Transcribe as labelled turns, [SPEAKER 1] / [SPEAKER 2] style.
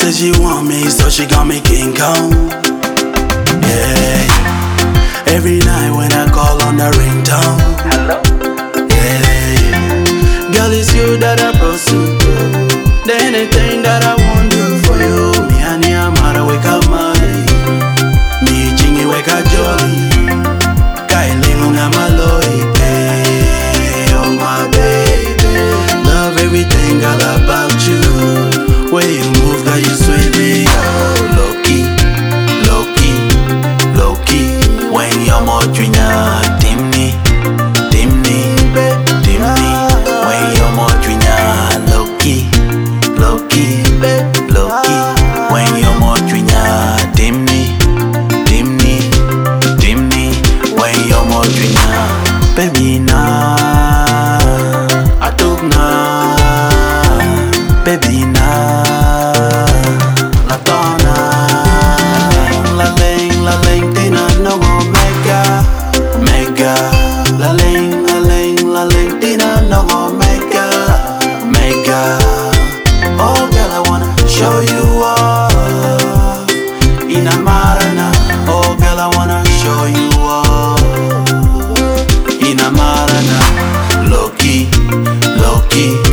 [SPEAKER 1] said she want me, so she got me King Kong. Yeah. Every night when I call on the ringtone.
[SPEAKER 2] Hello?
[SPEAKER 1] Yeah. Girl, it's you that I pursue. The anything that I want do for you. Me and you, mara wake up money. Me chingy wake up jolly. Kailingu nga maloi. Hey, oh my baby. Love everything all about you. Way you move, girl, you sweet me. Oh, low-key, low-key, low-key. When you're more junior, dimmy, dimmy, dimmy. When you're more junior, low-key, low-key, low-key. When you're more junior, dimmy, dimmy, dimmy. When you're more junior, baby, nah, I took nah, baby, nah. Oh girl, I wanna show you off in a marana. Oh girl, I wanna show you off in a marana. Low key, low key.